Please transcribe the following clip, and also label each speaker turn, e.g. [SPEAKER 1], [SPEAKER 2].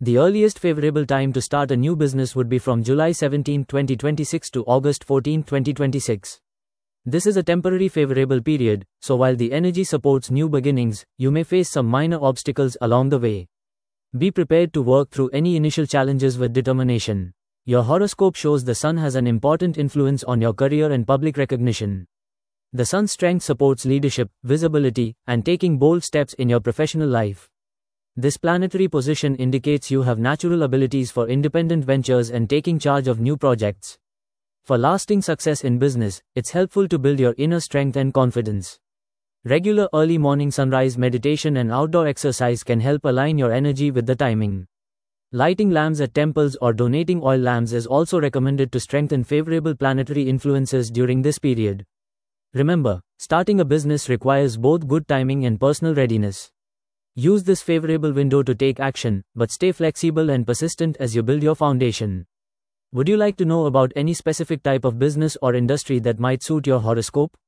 [SPEAKER 1] The earliest favorable time to start a new business would be from July 17, 2026 to August 14, 2026. This is a temporary favorable period, so while the energy supports new beginnings, you may face some minor obstacles along the way. Be prepared to work through any initial challenges with determination. Your horoscope shows the sun has an important influence on your career and public recognition. The sun's strength supports leadership, visibility, and taking bold steps in your professional life. This planetary position indicates you have natural abilities for independent ventures and taking charge of new projects. For lasting success in business, it's helpful to build your inner strength and confidence. Regular early morning sunrise meditation and outdoor exercise can help align your energy with the timing. Lighting lamps at temples or donating oil lamps is also recommended to strengthen favorable planetary influences during this period. Remember, starting a business requires both good timing and personal readiness. Use this favorable window to take action, but stay flexible and persistent as you build your foundation. Would you like to know about any specific type of business or industry that might suit your horoscope?